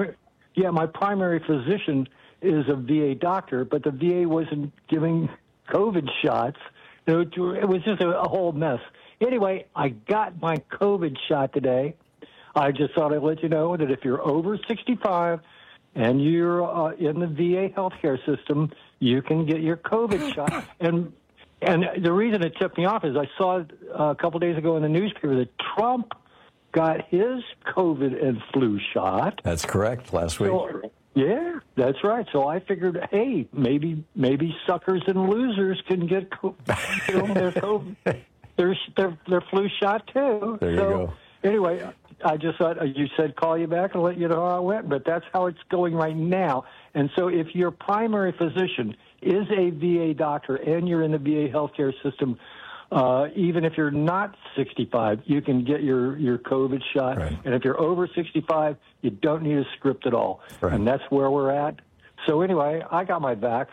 primary physician is a VA doctor, but the VA wasn't giving COVID shots. It was just a whole mess. Anyway, I got my COVID shot today. I just thought I'd let you know that if you're over 65 and you're in the VA healthcare system, you can get your COVID shot. And the reason it tipped me off is I saw a couple days ago in the newspaper that Trump got his COVID and flu shot. That's correct, last week. Yeah, that's right. So I figured, hey, maybe suckers and losers can get their COVID, their flu shot too. There you go. Anyway, I just thought you said call you back and let you know how it went, but that's how it's going right now. And so if your primary physician is a VA doctor and you're in the VA healthcare system, even if you're not 65, you can get your COVID shot. Right. And if you're over 65, you don't need a script at all. Right. And that's where we're at. So anyway, I got my vax.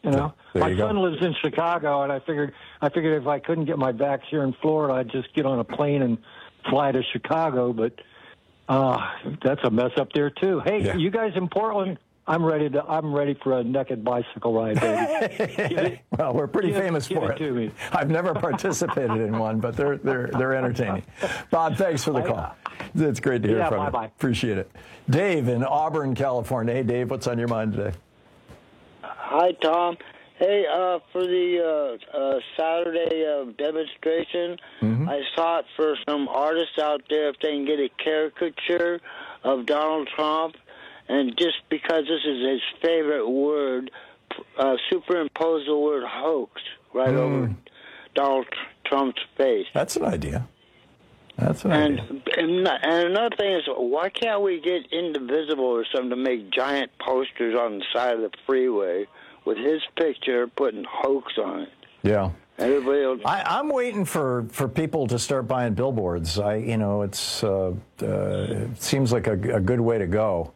My son lives in Chicago, and I figured if I couldn't get my vax here in Florida, I'd just get on a plane and fly to Chicago. But that's a mess up there too. Hey, you guys in Portland? I'm ready for a naked bicycle ride, baby. Well, we're pretty famous for it. To me. I've never participated in one, but they're entertaining. Bob, thanks for the call. It's great to hear from you. Bye-bye. Appreciate it. Dave in Auburn, California. Hey, Dave, what's on your mind today? Hi, Tom. Hey, for the Saturday demonstration, I thought for some artists out there if they can get a caricature of Donald Trump, and just because this is his favorite word, superimpose the word hoax right over Donald Trump's face. That's an idea. And another thing is, why can't we get Indivisible or something to make giant posters on the side of the freeway with his picture putting hoax on it? Yeah. I'm waiting for people to start buying billboards. It seems like a good way to go.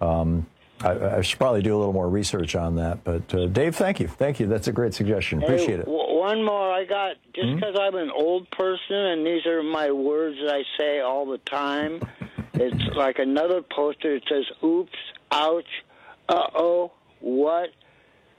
I should probably do a little more research on that. But Dave, thank you. That's a great suggestion. Appreciate it. One more I got, just because I'm an old person and these are my words that I say all the time. It's like another poster. It says, oops, ouch, uh-oh, what?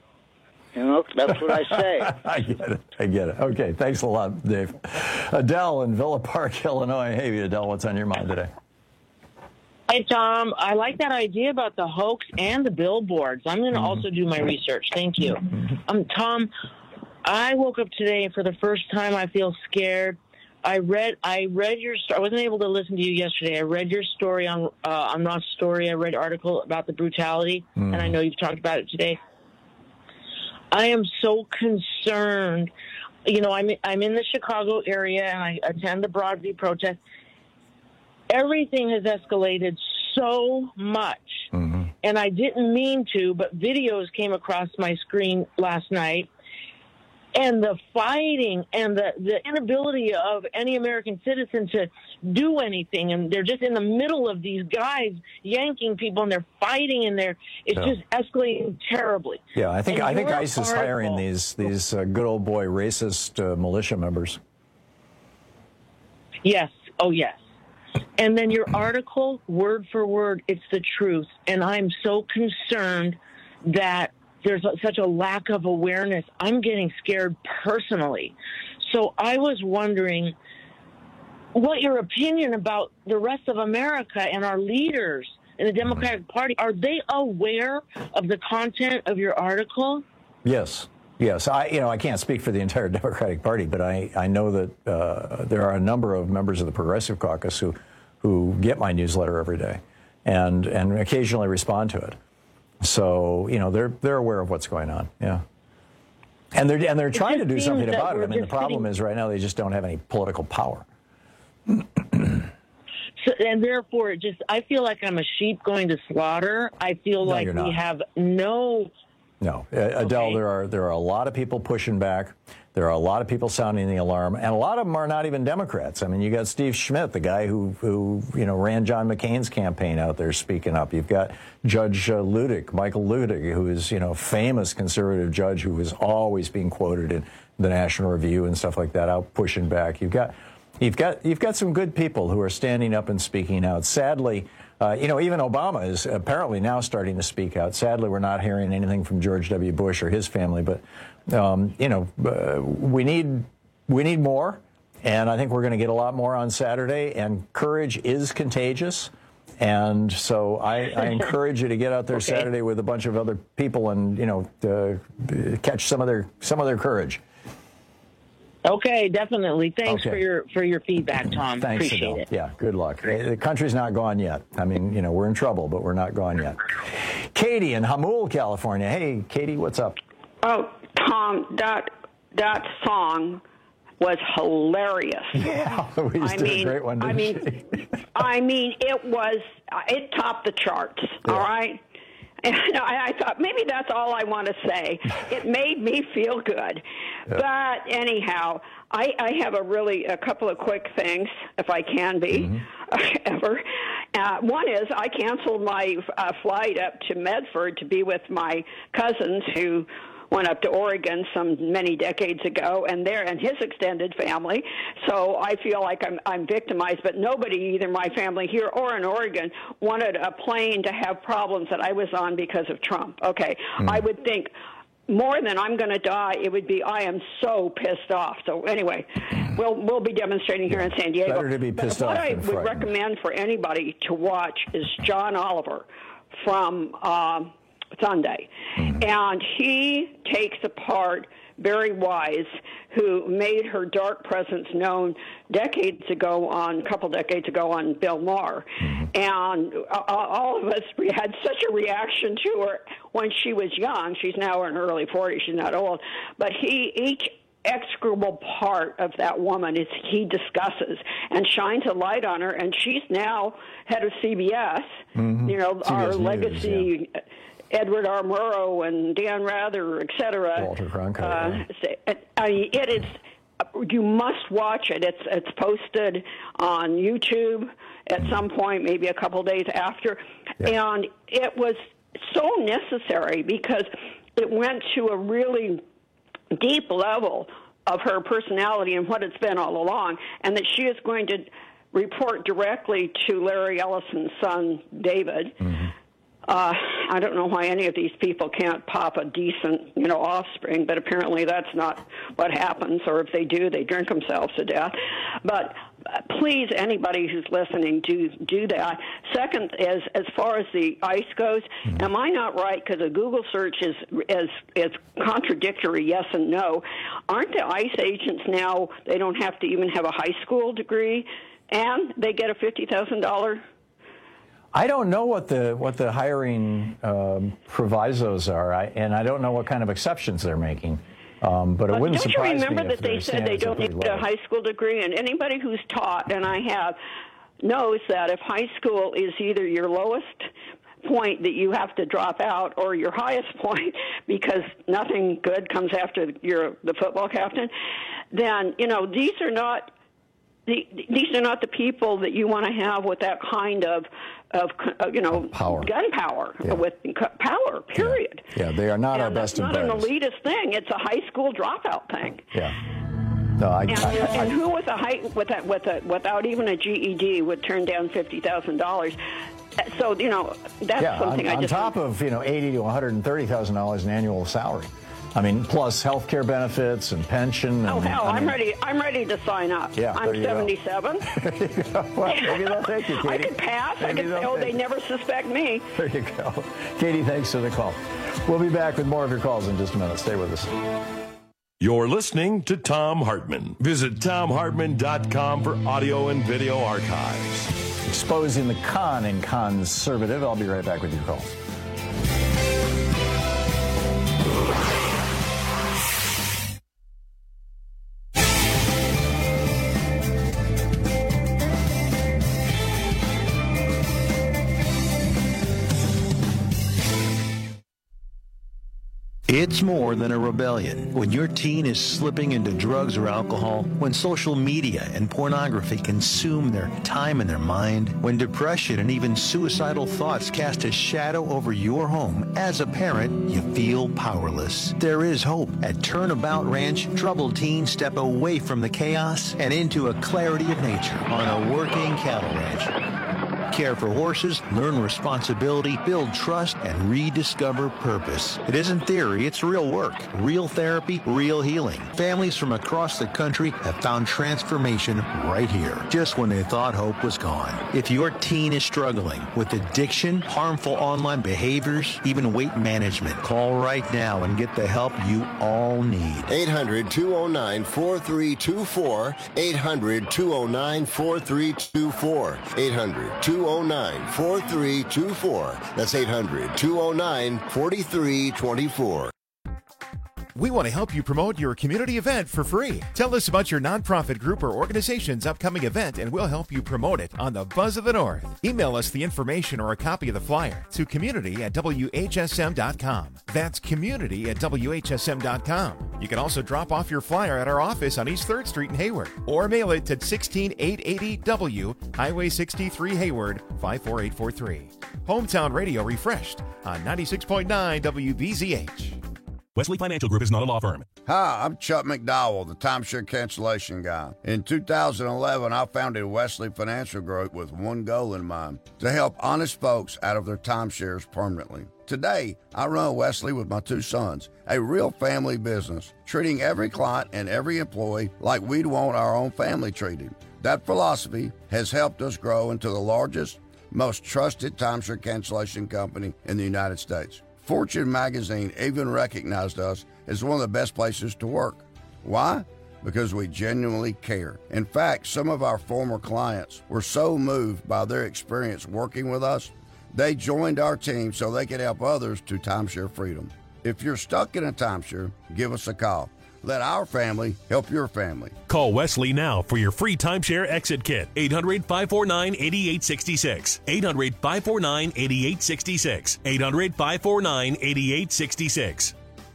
You know, that's what I say. I get it. Okay, thanks a lot, Dave. Adele in Villa Park, Illinois. Hey, Adele, what's on your mind today? Hey, Tom, I like that idea about the hoax and the billboards. I'm going to also do my research. Thank you. Tom, I woke up today and for the first time I feel scared. I read your story. I wasn't able to listen to you yesterday. I read your story on Ross Story. I read an article about the brutality, and I know you've talked about it today. I am so concerned. You know, I'm in the Chicago area, and I attend the Broadview protest. Everything has escalated so much, and I didn't mean to, but videos came across my screen last night, and the fighting and the inability of any American citizen to do anything, and they're just in the middle of these guys yanking people, and they're fighting, and it's just escalating terribly. Yeah, I think ICE is hiring these good old boy racist militia members. Yes. Oh, yes. And then your article, word for word, it's the truth. And I'm so concerned that there's such a lack of awareness. I'm getting scared personally. So I was wondering what your opinion about the rest of America and our leaders in the Democratic Party. Are they aware of the content of your article? Yes. I can't speak for the entire Democratic Party, but I know that there are a number of members of the Progressive Caucus who get my newsletter every day and occasionally respond to it. So, they're aware of what's going on. Yeah. And they're trying to do something about it. I mean, the problem is right now they just don't have any political power. So, and therefore, I feel like I'm a sheep going to slaughter. I feel like we have no. Adele, there are a lot of people pushing back. There are a lot of people sounding the alarm, and a lot of them are not even Democrats. I mean, you got Steve Schmidt, the guy who ran John McCain's campaign out there speaking up. You've got Judge Michael Ludick, who is a famous conservative judge who is always being quoted in the National Review and stuff like that, out pushing back. You've got some good people who are standing up and speaking out. Sadly, even Obama is apparently now starting to speak out. Sadly, we're not hearing anything from George W. Bush or his family, but we need more, and I think we're going to get a lot more on Saturday. And courage is contagious, and so I encourage you to get out there Saturday with a bunch of other people and catch some of their courage. Okay, definitely. Thanks for your feedback, Tom. Thanks, Appreciate Adele. it. Yeah, good luck. The country's not gone yet. I mean, we're in trouble, but we're not gone yet. Katie in Hamul, California. Hey, Katie, what's up? Oh, Tom, that song was hilarious. Yeah, Louise did a great one, didn't she? It topped the charts, all right? And I thought, maybe that's all I want to say. It made me feel good. Yeah. But anyhow, I have a couple of quick things, if I can be, ever. One is I canceled my flight up to Medford to be with my cousins who went up to Oregon many decades ago, and his extended family. So I feel like I'm victimized, but nobody, either my family here or in Oregon, wanted a plane to have problems that I was on because of Trump. Okay, I would think more than I'm going to die, it would be I am so pissed off. So anyway, we'll be demonstrating here in San Diego. Better to be pissed off than frightened. What I would recommend for anybody to watch is John Oliver from Sunday. And he takes apart Barry Wise, who made her dark presence known a couple decades ago on Bill Maher. And all of us, we had such a reaction to her when she was young. She's now in her early 40s. She's not old. But each execrable part of that woman he discusses and shines a light on her. And she's now head of CBS, CBS our News, legacy... Yeah. Edward R. Murrow and Dan Rather, et cetera. Walter Cronkite. It is. You must watch it. It's posted on YouTube at some point, maybe a couple days after, and it was so necessary because it went to a really deep level of her personality and what it's been all along, and that she is going to report directly to Larry Ellison's son, David. I don't know why any of these people can't pop a decent, offspring, but apparently that's not what happens, or if they do, they drink themselves to death. But please, anybody who's listening, do that. Second, as far as the ICE goes, am I not right? Because a Google search is contradictory, yes and no. Aren't the ICE agents now, they don't have to even have a high school degree, and they get a $50,000? I don't know what the hiring provisos are, and I don't know what kind of exceptions they're making. But it wouldn't surprise me. Don't you remember that if they said they don't need a high school degree? And anybody who's taught, and I have, knows that if high school is either your lowest point that you have to drop out or your highest point because nothing good comes after you're the football captain, then, these are not the people that you want to have with that kind of power. Gun power, with power, period. Yeah, they are not our best and brightest. It's not an elitist thing. It's a high school dropout thing. Yeah. No, and who without even a GED would turn down $50,000? So, that's something I just... on top of, $80,000 to $130,000 in annual salary. I mean, plus health care benefits and pension. I'm ready to sign up. Yeah, I'm 77. Well, maybe they'll take you, Katie. I could pass. They never suspect me. There you go. Katie, thanks for the call. We'll be back with more of your calls in just a minute. Stay with us. You're listening to Thom Hartmann. Visit ThomHartmann.com for audio and video archives. Exposing the con in conservative. I'll be right back with your calls. It's more than a rebellion. When your teen is slipping into drugs or alcohol, when social media and pornography consume their time and their mind, when depression and even suicidal thoughts cast a shadow over your home, as a parent, you feel powerless. There is hope. At Turnabout Ranch, troubled teens step away from the chaos and into a clarity of nature on a working cattle ranch. Care for horses, learn responsibility, build trust, and rediscover purpose. It isn't theory, it's real work. Real therapy, real healing. Families from across the country have found transformation right here, just when they thought hope was gone. If your teen is struggling with addiction, harmful online behaviors, even weight management, call right now and get the help you all need. 800-209-4324. 800-209-4324. 800-209-4324. That's 800-209-4324. We want to help you promote your community event for free. Tell us about your nonprofit group or organization's upcoming event and we'll help you promote it on the Buzz of the North. Email us the information or a copy of the flyer to community@WHSM.com. That's community@WHSM.com. You can also drop off your flyer at our office on East 3rd Street in Hayward or mail it to 16880 W, Highway 63 Hayward, 54843. Hometown Radio refreshed on 96.9 WBZH. Wesley Financial Group is not a law firm. Hi, I'm Chuck McDowell, the timeshare cancellation guy. In 2011, I founded Wesley Financial Group with one goal in mind, to help honest folks out of their timeshares permanently. Today, I run Wesley with my two sons, a real family business, treating every client and every employee like we'd want our own family treated. That philosophy has helped us grow into the largest, most trusted timeshare cancellation company in the United States. Fortune magazine even recognized us as one of the best places to work. Why? Because we genuinely care. In fact, some of our former clients were so moved by their experience working with us, they joined our team so they could help others to timeshare freedom. If you're stuck in a timeshare, give us a call. Let our family help your family. Call Wesley now for your free timeshare exit kit. 800-549-8866. 800-549-8866. 800-549-8866.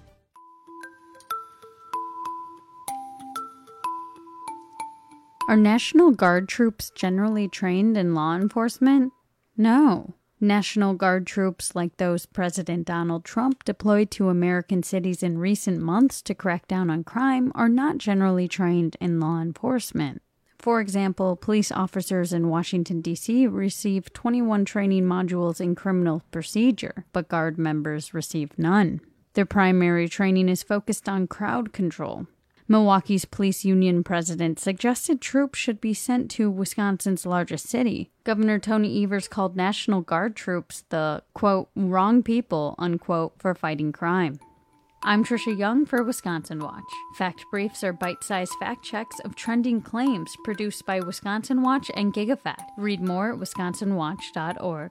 Are National Guard troops generally trained in law enforcement? No. National Guard troops like those President Donald Trump deployed to American cities in recent months to crack down on crime are not generally trained in law enforcement. For example, police officers in Washington, D.C. receive 21 training modules in criminal procedure, but Guard members receive none. Their primary training is focused on crowd control. Milwaukee's police union president suggested troops should be sent to Wisconsin's largest city. Governor Tony Evers called National Guard troops the, quote, wrong people, unquote, for fighting crime. I'm Trisha Young for Wisconsin Watch. Fact Briefs are bite-sized fact checks of trending claims produced by Wisconsin Watch and GigaFact. Read more at wisconsinwatch.org.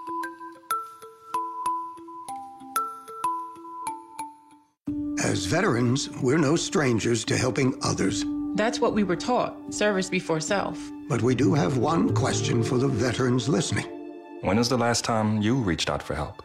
As veterans, we're no strangers to helping others. That's what we were taught, service before self. But we do have one question for the veterans listening. When was the last time you reached out for help?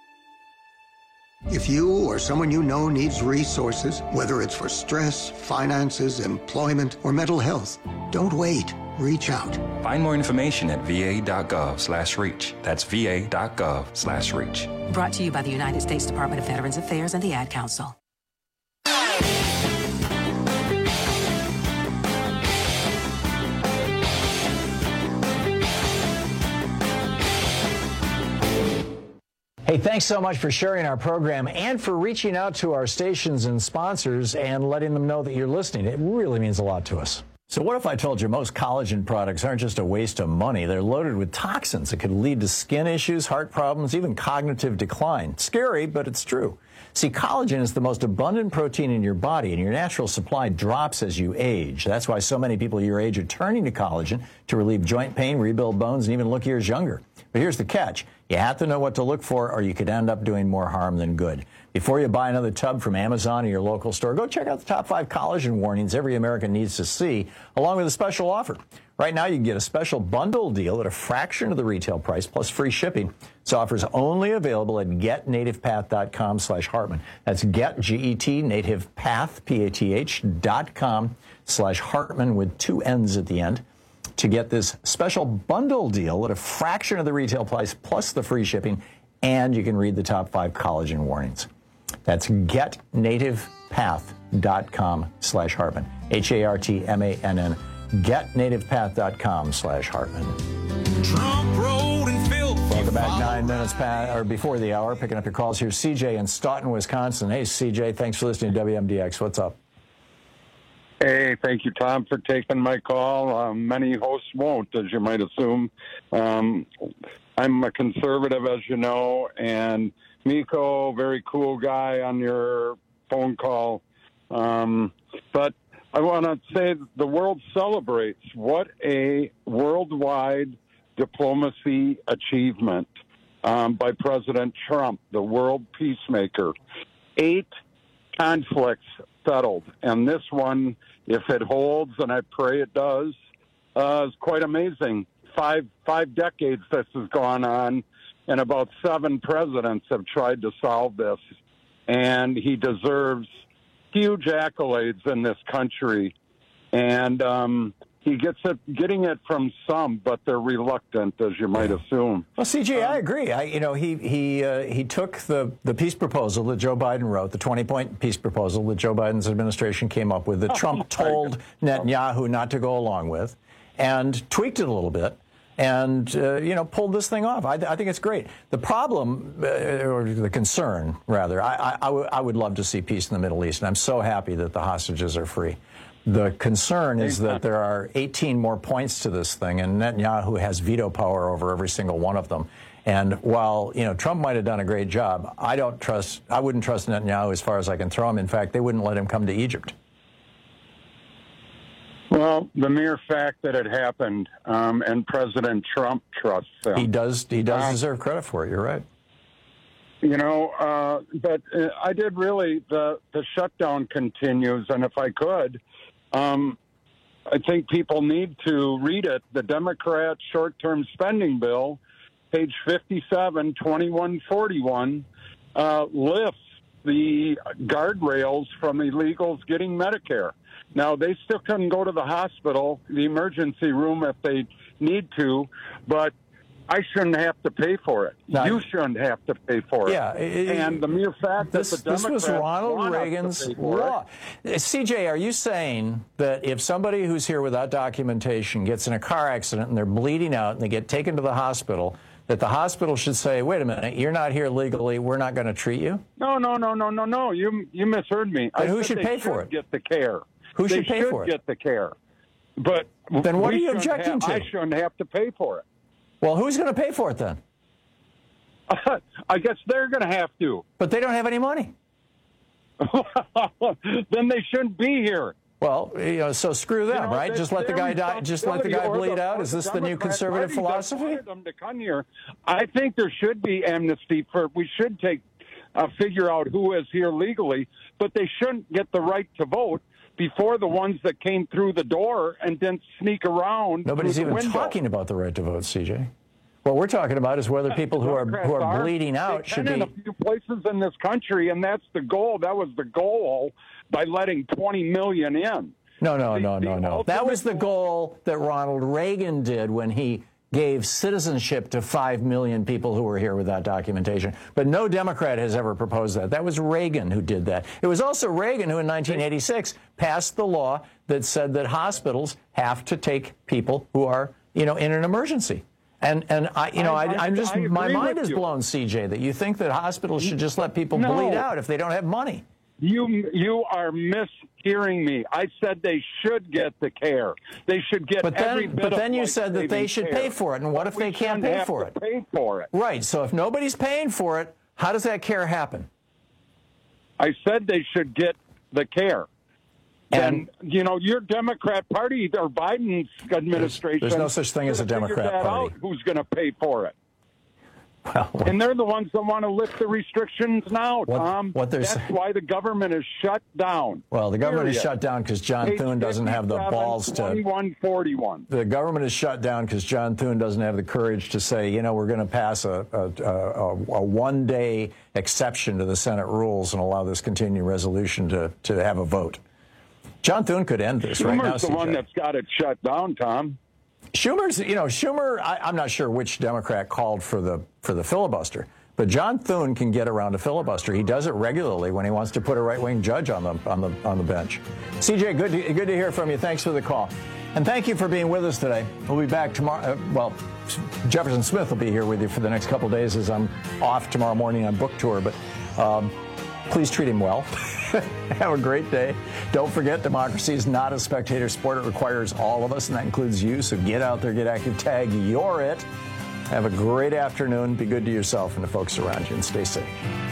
If you or someone you know needs resources, whether it's for stress, finances, employment, or mental health, don't wait. Reach out. Find more information at va.gov/reach. That's va.gov/reach. Brought to you by the United States Department of Veterans Affairs and the Ad Council. Hey, thanks so much for sharing our program and for reaching out to our stations and sponsors and letting them know that you're listening. It really means a lot to us. So what if I told you most collagen products aren't just a waste of money? They're loaded with toxins that could lead to skin issues, heart problems, even cognitive decline. Scary, but it's true. See, collagen is the most abundant protein in your body, and your natural supply drops as you age. That's why so many people your age are turning to collagen to relieve joint pain, rebuild bones, and even look years younger. But here's the catch. You have to know what to look for, or you could end up doing more harm than good. Before you buy another tub from Amazon or your local store, go check out the top 5 collagen warnings every American needs to see, along with a special offer. Right now, you can get a special bundle deal at a fraction of the retail price, plus free shipping. This offer is only available at getnativepath.com/Hartman. That's get, G-E-T, nativepath, P-A-T-H.com/Hartman with 2 N's at the end. To get this special bundle deal at a fraction of the retail price plus the free shipping, and you can read the top 5 collagen warnings. That's getnativepath.com/Hartman. Hartmann. Getnativepath.com/Hartman. Trump rolled and filled. Welcome back. 9 minutes past, or before the hour. Picking up your calls. Here's CJ in Stoughton, Wisconsin. Hey, CJ, thanks for listening to WMDX. What's up? Hey, thank you, Tom, for taking my call. Many hosts won't, as you might assume. I'm a conservative, as you know, and Miko, very cool guy on your phone call. But I want to say the world celebrates. What a worldwide diplomacy achievement by President Trump, the world peacemaker. 8 conflicts settled, and this one, if it holds, and I pray it does, is quite amazing. Five decades this has gone on, and about 7 presidents have tried to solve this, and he deserves huge accolades in this country, and he gets it, getting it from some, but they're reluctant, as you might assume. Well, CJ, I agree. He took the peace proposal that Joe Biden wrote, the 20-point peace proposal that Joe Biden's administration came up with, that Trump told Netanyahu not to go along with, and tweaked it a little bit, and pulled this thing off. I think it's great. The problem, or the concern, rather, I would love to see peace in the Middle East, and I'm so happy that the hostages are free. The concern is that there are 18 more points to this thing, and Netanyahu has veto power over every single one of them. And while, Trump might have done a great job, I wouldn't trust Netanyahu as far as I can throw him. In fact, they wouldn't let him come to Egypt. Well, the mere fact that it happened, and President Trump trusts him. He does deserve credit for it. You're right. But I did really, the shutdown continues, and if I could, I think people need to read it. The Democrat short-term spending bill, page 57, 2141, lifts the guardrails from illegals getting Medicare. Now, they still can go to the hospital, the emergency room, if they need to, but I shouldn't have to pay for it. No. You shouldn't have to pay for it. Yeah, and the mere fact that the Democrats this was Ronald Reagan's law. CJ, are you saying that if somebody who's here without documentation gets in a car accident and they're bleeding out and they get taken to the hospital, that the hospital should say, wait a minute, you're not here legally, we're not going to treat you? No. You misheard me. Then who should pay for it? Get the care. Who should pay for it? They should get the care. But then what are you objecting to? I shouldn't have to pay for it. Well, who's going to pay for it then? I guess they're going to have to. But they don't have any money. Then they shouldn't be here. Well, so screw them, right? Just let the guy die. Just let the guy bleed out. Is this the new conservative philosophy? Them to come here. I think there should be amnesty for. We should figure out who is here legally, but they shouldn't get the right to vote before the ones that came through the door and then sneak around. Nobody's even talking about the right to vote, CJ. What we're talking about is whether people who are bleeding out should be in a few places in this country, and that's the goal. That was the goal by letting 20 million in. No. That was the goal that Ronald Reagan did when he gave citizenship to 5 million people who were here without documentation. But no Democrat has ever proposed that. That was Reagan who did that. It was also Reagan who in 1986 passed the law that said that hospitals have to take people who are, in an emergency. And I'm just, my mind is blown, CJ, that you think that hospitals should just let people bleed out if they don't have money. You are mishearing me. I said they should get the care. They should get every bit of. But then you said that they should pay for it. And what if they can't pay for it? Pay for it. Right. So if nobody's paying for it, how does that care happen? I said they should get the care. And your Democrat Party or Biden's administration. There's no such thing as a Democrat Party. Who's going to pay for it? Well, and they're the ones that want to lift the restrictions now, Tom. That's why the government is shut down. Well, the government is shut down because John Thune doesn't have the balls to. 2141. The government is shut down because John Thune doesn't have the courage to say, we're going to pass a one-day exception to the Senate rules and allow this continuing resolution to have a vote. John Thune could end this right now. Schumer's the one that's got it shut down, Tom. Schumer, I'm not sure which Democrat called for the filibuster, but John Thune can get around a filibuster. He does it regularly when he wants to put a right-wing judge on the bench. CJ, good to hear from you. Thanks for the call. And thank you for being with us today. We'll be back tomorrow. Jefferson Smith will be here with you for the next couple of days as I'm off tomorrow morning on book tour, but please treat him well. Have a great day. Don't forget, democracy is not a spectator sport. It requires all of us, and that includes you. So get out there, get active, tag You're It. Have a great afternoon. Be good to yourself and the folks around you, and stay safe.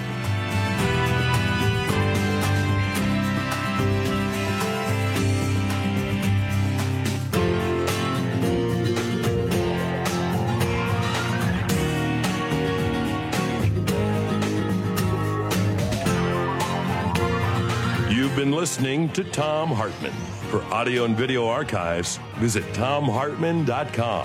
Been listening to Thom Hartmann. For audio and video archives, visit ThomHartmann.com.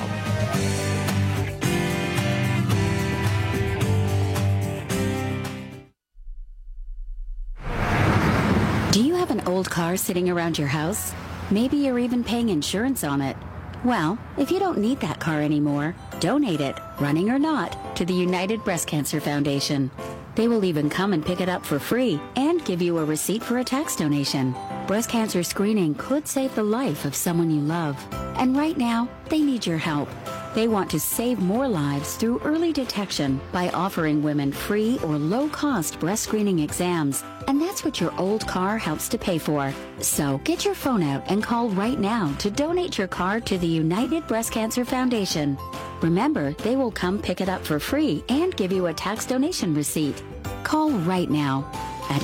Do you have an old car sitting around your house? Maybe you're even paying insurance on it. Well, if you don't need that car anymore, donate it, running or not, to the United Breast Cancer Foundation. They will even come and pick it up for free and give you a receipt for a tax donation. Breast cancer screening could save the life of someone you love. And right now, they need your help. They want to save more lives through early detection by offering women free or low-cost breast screening exams. And that's what your old car helps to pay for. So get your phone out and call right now to donate your car to the United Breast Cancer Foundation. Remember, they will come pick it up for free and give you a tax donation receipt. Call right now at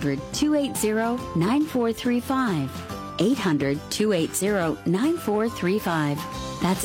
800-280-9435. 800-280-9435. That's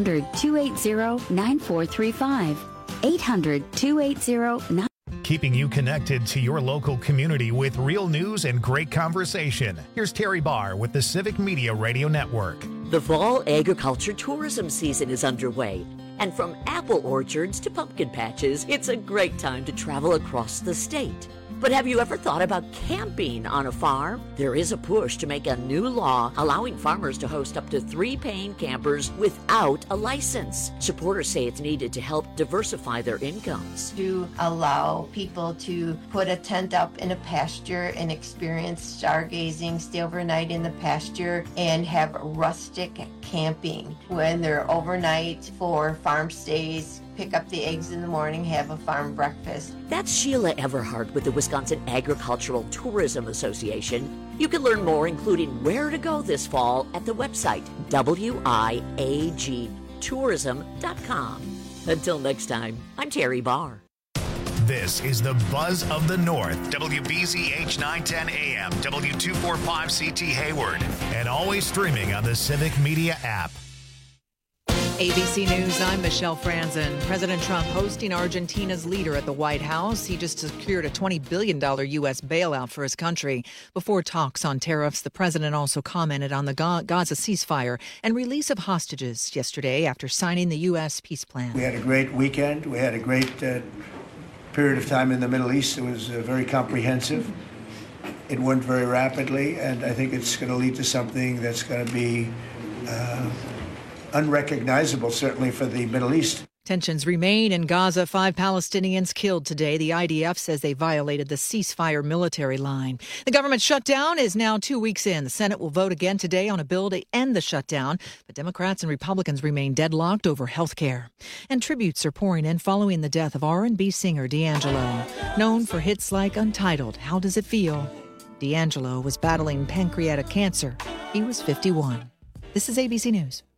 800-280-9435. 800-280-9435. Keeping you connected to your local community with real news and great conversation. Here's Terry Barr with the Civic Media Radio Network. The fall agriculture tourism season is underway, and from apple orchards to pumpkin patches, it's a great time to travel across the state. But have you ever thought about camping on a farm? There is a push to make a new law allowing farmers to host up to 3 paying campers without a license. Supporters say it's needed to help diversify their incomes. To allow people to put a tent up in a pasture and experience stargazing, stay overnight in the pasture, and have rustic camping when they're overnight for farm stays. Pick up the eggs in the morning, have a farm breakfast. That's Sheila Everhart with the Wisconsin Agricultural Tourism Association. You can learn more, including where to go this fall, at the website wiagtourism.com. Until next time, I'm Terry Barr. This is the Buzz of the North, WBZH 910 AM, W245CT Hayward, and always streaming on the Civic Media app. ABC News, I'm Michelle Franzen. President Trump hosting Argentina's leader at the White House. He just secured a $20 billion U.S. bailout for his country. Before talks on tariffs, the president also commented on the Gaza ceasefire and release of hostages yesterday after signing the U.S. peace plan. We had a great weekend. We had a great period of time in the Middle East. It was very comprehensive. It went very rapidly, and I think it's going to lead to something that's going to be unrecognizable, certainly for the Middle East. Tensions remain in Gaza. 5 Palestinians killed today. The IDF says they violated the ceasefire military line. The government shutdown is now 2 weeks in. The Senate will vote again today on a bill to end the shutdown, but Democrats and Republicans remain deadlocked over health care. And tributes are pouring in following the death of R&B singer D'Angelo. Known for hits like Untitled, How Does It Feel? D'Angelo was battling pancreatic cancer. He was 51. This is ABC News.